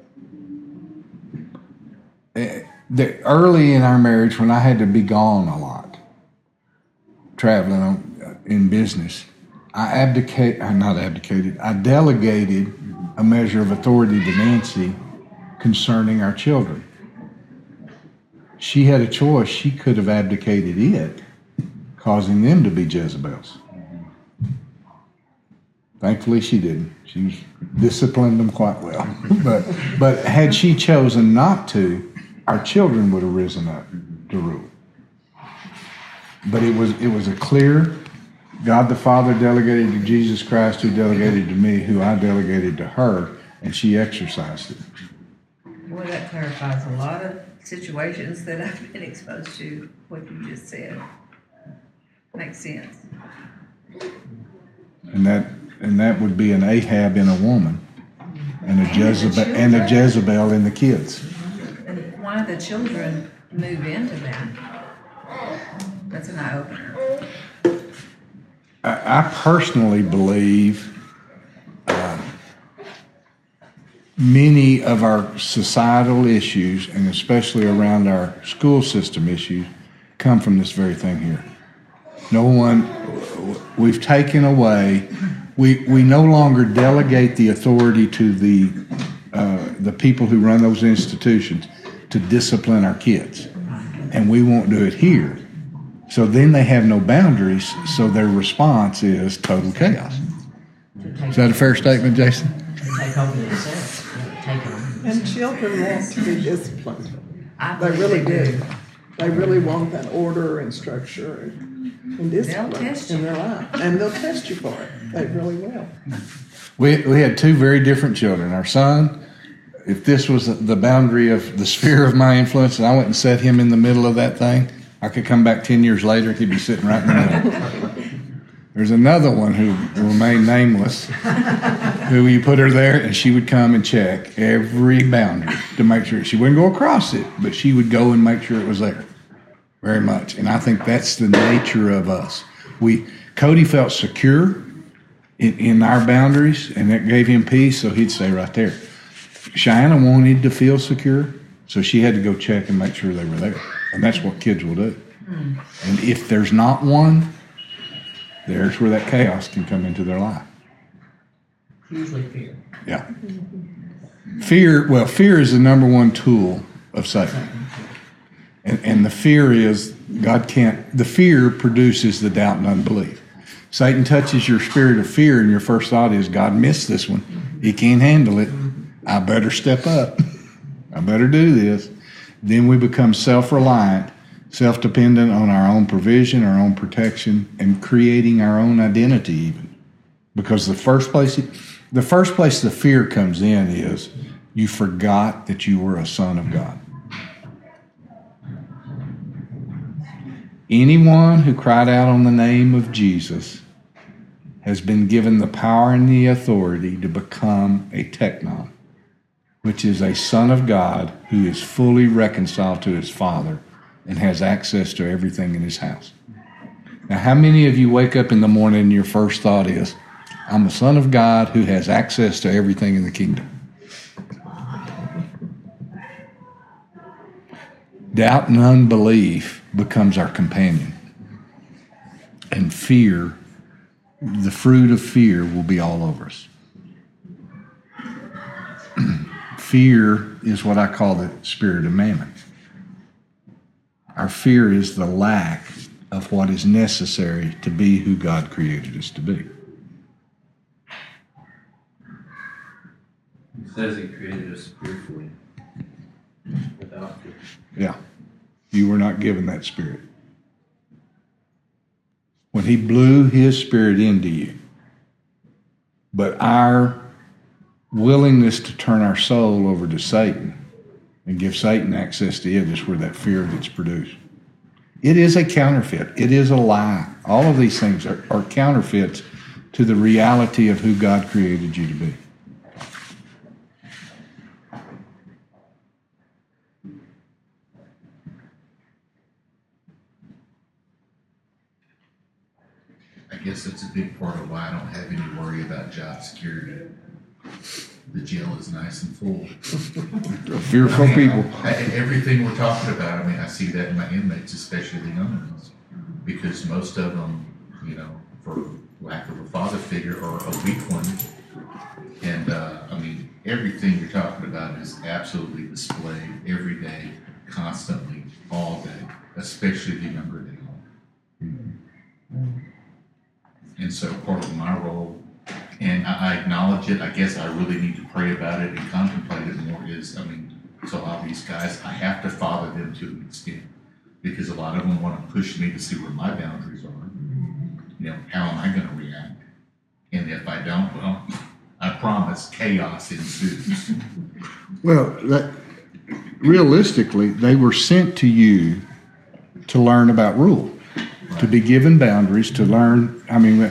the, early in our marriage, when I had to be gone a lot, traveling on, in business, I abdicate, I not abdicated, I delegated a measure of authority to Nancy concerning our children. She had a choice. She could have abdicated it, causing them to be Jezebels. Thankfully, she didn't. She disciplined them quite well. but but had she chosen not to, our children would have risen up to rule. But it was it was a clear, God the Father delegated to Jesus Christ, who delegated to me, who I delegated to her, and she exercised it. Well, that clarifies a lot of situations that I've been exposed to, what you just said. Makes sense. And that and that would be an Ahab in a woman, and a Jezebel and a Jezebel in the kids. And why the children move into that? That's an eye opener. I, I personally believe uh, many of our societal issues, and especially around our school system issues, come from this very thing here. No one, we've taken away, we we no longer delegate the authority to the uh, the people who run those institutions to discipline our kids. And we won't do it here. So then they have no boundaries, so their response is total chaos. Is that a fair statement, Jason? Take over themselves, take on. And children want to be disciplined. I They believe really they do. They really want that order and structure and, and discipline They'll test in you. their life. And they'll test you for it. They really will. We we had two very different children. Our son, if this was the boundary of the sphere of my influence, and I went and set him in the middle of that thing, I could come back ten years later, he'd be sitting right in the middle. There's another one who remained nameless, who you put her there, and she would come and check every boundary to make sure she wouldn't go across it, but she would go and make sure it was there. Very much. And I think that's the nature of us. We Cody felt secure in, in our boundaries, and that gave him peace, so he'd stay right there. Cheyenne wanted to feel secure, so she had to go check and make sure they were there. And that's what kids will do. Mm. And if there's not one, there's where that chaos can come into their life. Usually fear. Yeah. Fear, well, fear is the number one tool of Satan. And, and the fear is, God can't, the fear produces the doubt and unbelief. Satan touches your spirit of fear, and your first thought is, God missed this one. He can't handle it. I better step up. I better do this. Then we become self-reliant, self-dependent on our own provision, our own protection, and creating our own identity even. Because the first place, the first place the fear comes in is you forgot that you were a son of God. Anyone who cried out on the name of Jesus has been given the power and the authority to become a teknon, which is a son of God who is fully reconciled to his Father and has access to everything in his house. Now, how many of you wake up in the morning and your first thought is, I'm a son of God who has access to everything in the kingdom. Doubt and unbelief becomes our companion. And fear, the fruit of fear will be all over us. Fear is what I call the spirit of mammon. Our fear is the lack of what is necessary to be who God created us to be. It says he created us fearfully, without fear. Yeah. You were not given that spirit. When he blew his spirit into you, but our willingness to turn our soul over to Satan and give Satan access to it is where that fear gets produced. It is a counterfeit. It is a lie. All of these things are, are counterfeits to the reality of who God created you to be. I guess that's a big part of why I don't have any worry about job security. The jail is nice and full. Fearful I mean, people. I- I- Everything we're talking about, I mean, I see that in my inmates, especially the young ones, because most of them, you know, for lack of a father figure or a weak one, and uh, I mean, everything you're talking about is absolutely displayed every day, constantly, all day, especially the younger they are. And so part of my role, and I, I acknowledge it, I guess I really need to pray about it and contemplate it more, is, I mean, so all these guys, I have to father them to an extent, because a lot of them want to push me to see where my boundaries are. You know, how am I going to react? And if I don't, well, I promise chaos ensues. Well, that, realistically, they were sent to you to learn about rule, right. To be given boundaries, to learn. I mean,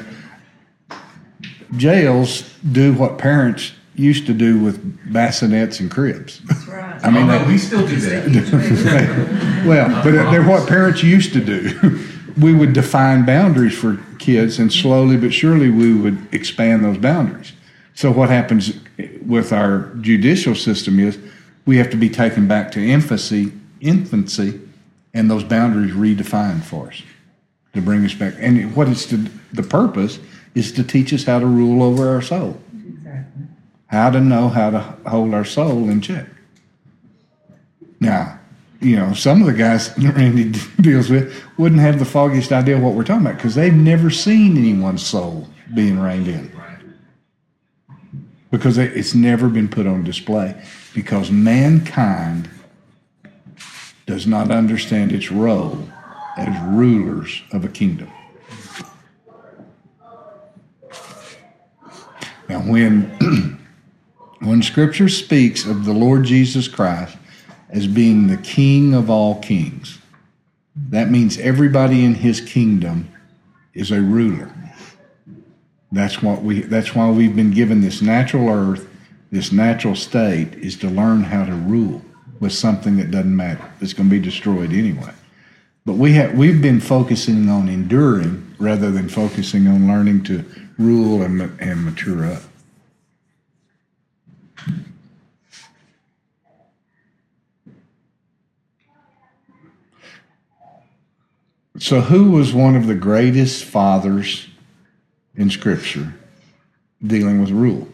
jails do what parents used to do with bassinets and cribs. That's right. I mean, oh, no, they, we still do that. well, but they're what parents used to do. We would define boundaries for kids, and slowly but surely we would expand those boundaries. So what happens with our judicial system is we have to be taken back to infancy, infancy, and those boundaries redefined for us to bring us back. And what is to, the purpose is to teach us how to rule over our soul. Exactly. How to know how to hold our soul in check. Now, you know, some of the guys Randy deals with wouldn't have the foggiest idea what we're talking about because they've never seen anyone's soul being reined in. Because it's never been put on display. Because mankind does not understand its role as rulers of a kingdom. Now, when, when Scripture speaks of the Lord Jesus Christ as being the King of all kings, that means everybody in his kingdom is a ruler. That's what we. That's why we've been given this natural earth, this natural state, is to learn how to rule with something that doesn't matter. It's going to be destroyed anyway. But we have we've been focusing on enduring rather than focusing on learning to rule and and mature up. So, who was one of the greatest fathers in Scripture dealing with rule?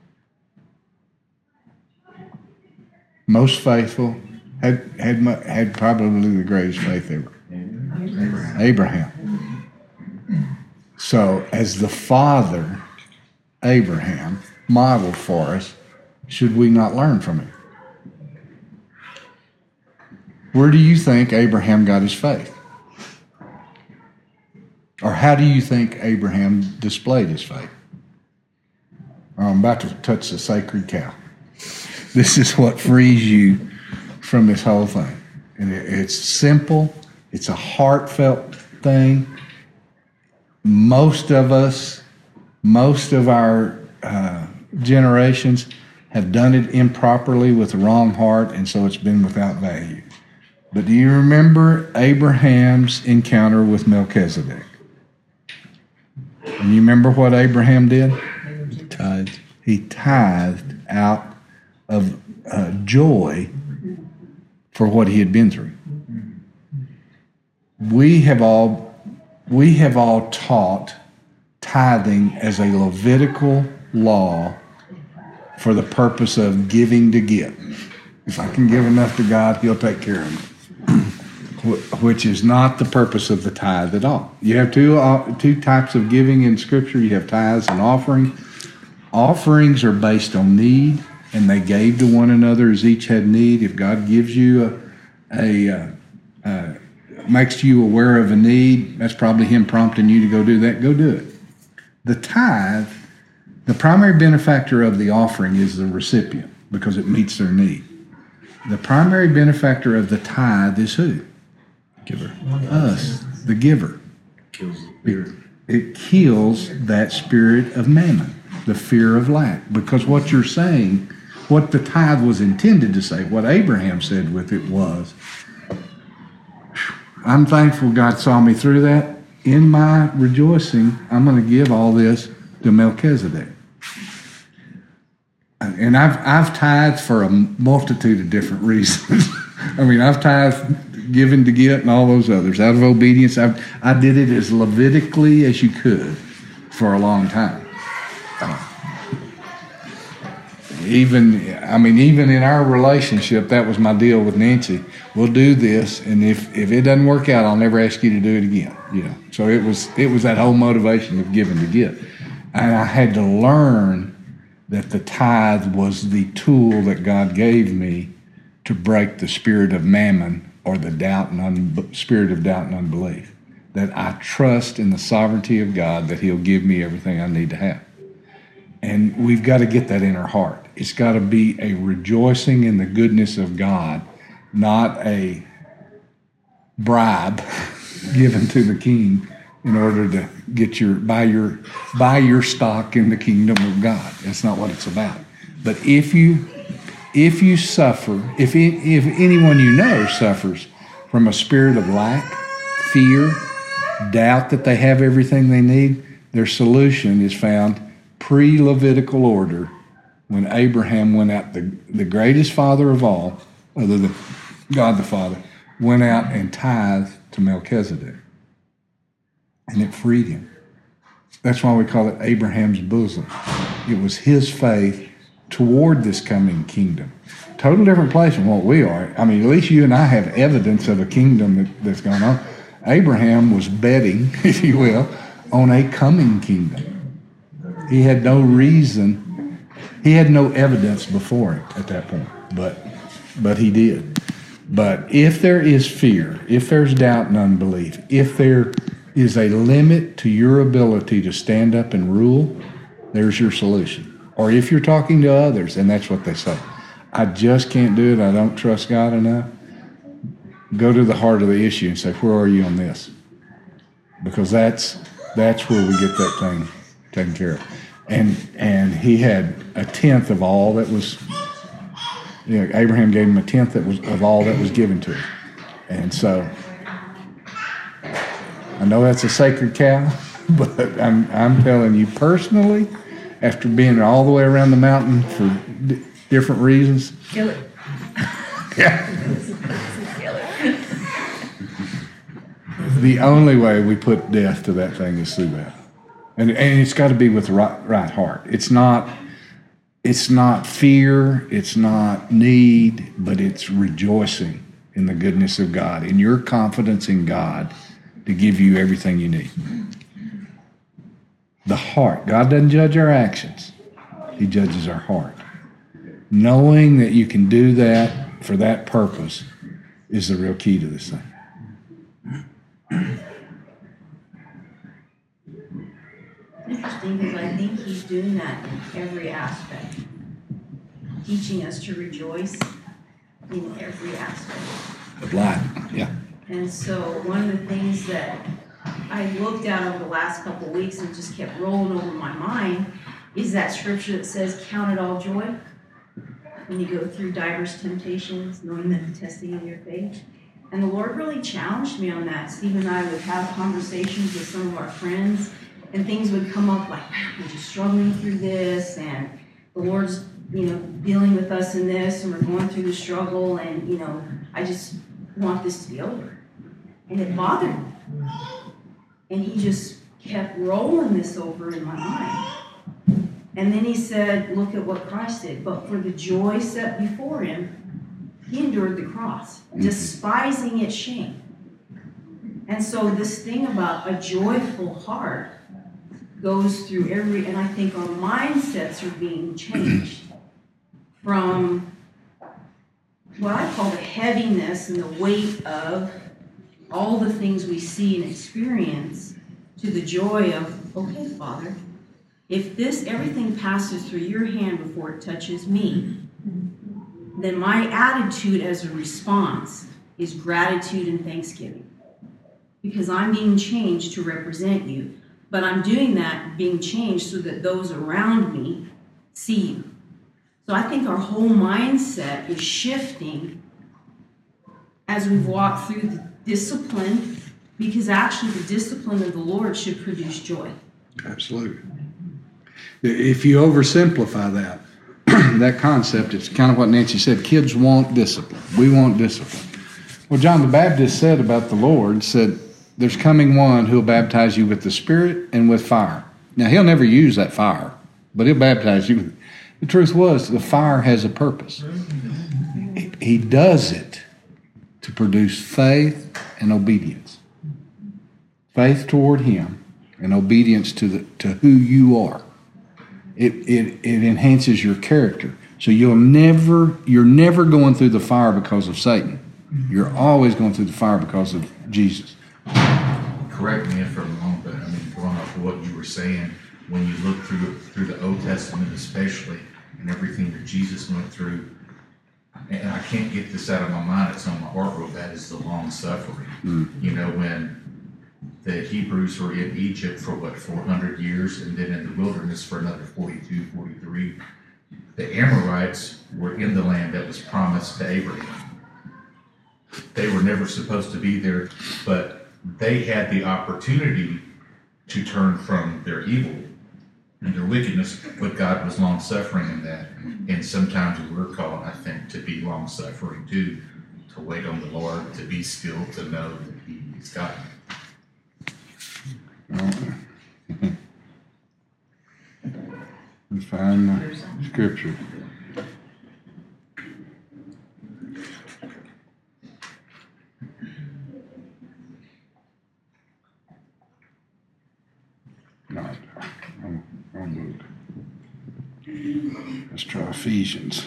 Most faithful, had had had probably the greatest faith ever. Abraham. Abraham. So, as the father, Abraham modeled for us, should we not learn from him? Where do you think Abraham got his faith? Or how do you think Abraham displayed his faith? I'm about to touch the sacred cow. This is what frees you from this whole thing. And it's simple. It's a heartfelt thing. Most of us, most of our uh, generations have done it improperly with the wrong heart, and so it's been without value. But do you remember Abraham's encounter with Melchizedek? And you remember what Abraham did? tithed. He tithed out of uh, joy for what he had been through. We have all we have all taught tithing as a Levitical law for the purpose of giving to get. If I can give enough to God, he'll take care of me. Which is not the purpose of the tithe at all. You have two uh, two types of giving in Scripture. You have tithes and offering. Offerings are based on need, and they gave to one another as each had need. If God gives you a, a uh, uh, makes you aware of a need, that's probably him prompting you to go do that. Go do it. The tithe, the primary benefactor of the offering is the recipient because it meets their need. The primary benefactor of the tithe is who? Giver. Us, the giver. Kills the It, fear. it kills that spirit of mammon, the fear of lack. Because what you're saying, what the tithe was intended to say, what Abraham said with it was, I'm thankful God saw me through that. In my rejoicing, I'm going to give all this to Melchizedek. And I've I've tithed for a multitude of different reasons. I mean, I've tithed, given to get, and all those others out of obedience. I I did it as Levitically as you could for a long time. Uh, even I mean, even in our relationship, that was my deal with Nancy. We'll do this, and if if it doesn't work out, I'll never ask you to do it again. You know, so it was it was that whole motivation of giving to get, and I had to learn that the tithe was the tool that God gave me to break the spirit of mammon or the doubt and un- spirit of doubt and unbelief. That I trust in the sovereignty of God that he'll give me everything I need to have. And we've got to get that in our heart. It's got to be a rejoicing in the goodness of God, not a bribe given to the king in order to get your buy your buy your stock in the kingdom of God. That's not what it's about. But if you if you suffer, if if anyone you know suffers from a spirit of lack, fear, doubt that they have everything they need, their solution is found pre-Levitical order when Abraham went out, the, the greatest father of all, other than God the Father, went out and tithed to Melchizedek. And it freed him. That's why we call it Abraham's bosom. It was his faith toward this coming kingdom. Total different place from what we are. I mean, at least you and I have evidence of a kingdom that, that's going on. Abraham was betting, if you will, on a coming kingdom. He had no reason, he had no evidence before it at that point, but but he did. But if there is fear, if there's doubt and unbelief, if there is a limit to your ability to stand up and rule, there's your solution. Or if you're talking to others, and that's what they say, I just can't do it, I don't trust God enough, go to the heart of the issue and say, where are you on this? Because that's that's where we get that thing taken care of. And and he had a tenth of all that was, you know, Abraham gave him a tenth that was of all that was given to him. And so I know that's a sacred cow, but I'm I'm telling you personally, after being all the way around the mountain for d- different reasons. Kill it. Yeah. Kill it. The only way we put death to that thing is through that. And and it's got to be with the right, right heart. It's not it's not fear, it's not need, but it's rejoicing in the goodness of God, in your confidence in God to give you everything you need. The heart. God doesn't judge our actions. He judges our heart. Knowing that you can do that for that purpose is the real key to this thing. Interesting, because I think he's doing that in every aspect, teaching us to rejoice in every aspect. Of life, yeah. And so one of the things that I looked at over the last couple of weeks and just kept rolling over my mind is that scripture that says, count it all joy when you go through diverse temptations, knowing that the testing of your faith. And the Lord really challenged me on that. Steve and I would have conversations with some of our friends, and things would come up like, "Man, we're just struggling through this, and the Lord's, you know, dealing with us in this, and we're going through the struggle, and, you know, I just want this to be over." And it bothered me. And he just kept rolling this over in my mind. And then he said, look at what Christ did. But for the joy set before him, he endured the cross, despising its shame. And so this thing about a joyful heart goes through every, and I think our mindsets are being changed from what I call the heaviness and the weight of all the things we see and experience to the joy of, okay, Father, if this, everything passes through your hand before it touches me, then my attitude as a response is gratitude and thanksgiving. Because I'm being changed to represent you, but I'm doing that, being changed so that those around me see you. So I think our whole mindset is shifting as we've walked through the discipline, because actually the discipline of the Lord should produce joy. Absolutely. If you oversimplify that, that concept, it's kind of what Nancy said. Kids want discipline. We want discipline. Well, John the Baptist said about the Lord, said, there's coming one who will baptize you with the Spirit and with fire. Now, he'll never use that fire, but he'll baptize you. The truth was, the fire has a purpose. He does it to produce faith and obedience. Faith toward him and obedience to the to who you are. It, it it enhances your character. So you'll never you're never going through the fire because of Satan. You're always going through the fire because of Jesus. Correct me if I'm wrong, but I mean, going off of what you were saying, when you look through through the Old Testament especially, and everything that Jesus went through, and I can't get this out of my mind, it's on my heart real bad, is the long suffering. Mm. You know, when the Hebrews were in Egypt for what, four hundred years, and then in the wilderness for another forty-two, forty-three. The Amorites were in the land that was promised to Abraham. They were never supposed to be there, but they had the opportunity to turn from their evil and their wickedness, but God was long-suffering in that. And sometimes we're called, I think, to be long-suffering too, to wait on the Lord, to be still, to know that He is God. Let's find the scripture. No, wrong, wrong book. Let's try Ephesians.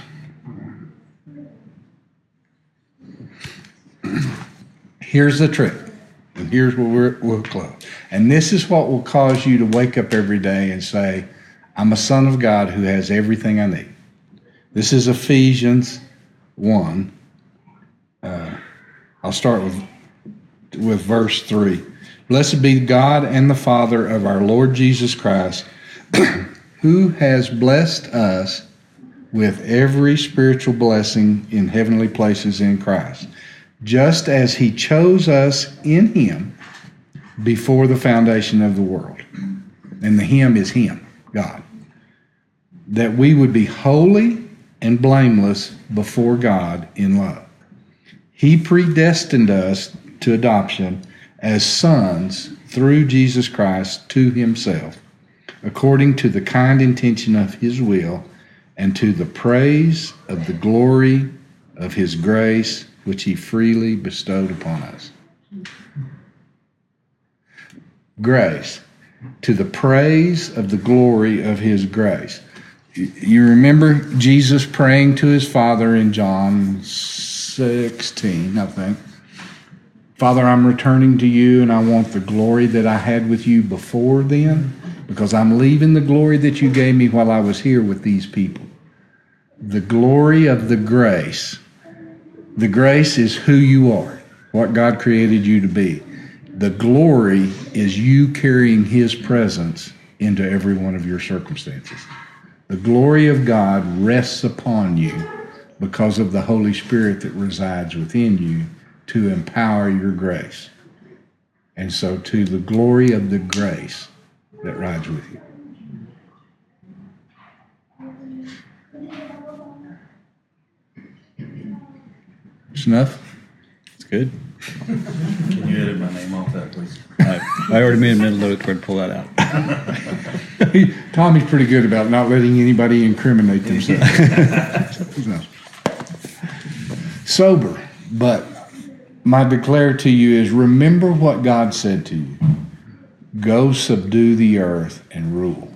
Here's the trick, and here's where we're, we'll close. And this is what will cause you to wake up every day and say, I'm a son of God who has everything I need. This is Ephesians one. Uh, I'll start with, with verse three. Blessed be God and the Father of our Lord Jesus Christ, who has blessed us with every spiritual blessing in heavenly places in Christ, just as He chose us in Him before the foundation of the world. And the Him is Him, God. That we would be holy and blameless before God in love. He predestined us to adoption as sons through Jesus Christ to Himself, according to the kind intention of His will, and to the praise of the glory of His grace, which He freely bestowed upon us. Grace. To the praise of the glory of His grace. You remember Jesus praying to His Father in John sixteen, I think. Father, I'm returning to you, and I want the glory that I had with you before then, because I'm leaving the glory that you gave me while I was here with these people. The glory of the grace. The grace is who you are, what God created you to be. The glory is you carrying His presence into every one of your circumstances. The glory of God rests upon you because of the Holy Spirit that resides within you to empower your grace. And so to the glory of the grace, that rides with you. Snuff? It's good. Can you edit my name off that, please? I, I already made a mental note where to pull that out. He, Tommy's pretty good about not letting anybody incriminate themselves. No. Sober, but my declare to you is remember what God said to you. Go subdue the earth and rule.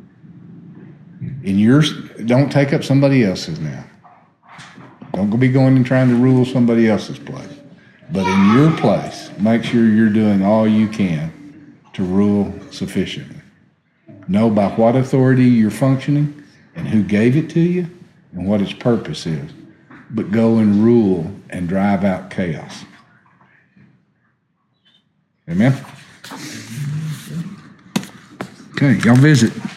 In yours, don't take up somebody else's now. Don't go be going and trying to rule somebody else's place. But in your place, make sure you're doing all you can to rule sufficiently. Know by what authority you're functioning and who gave it to you and what its purpose is. But go and rule and drive out chaos. Amen? Okay, y'all visit.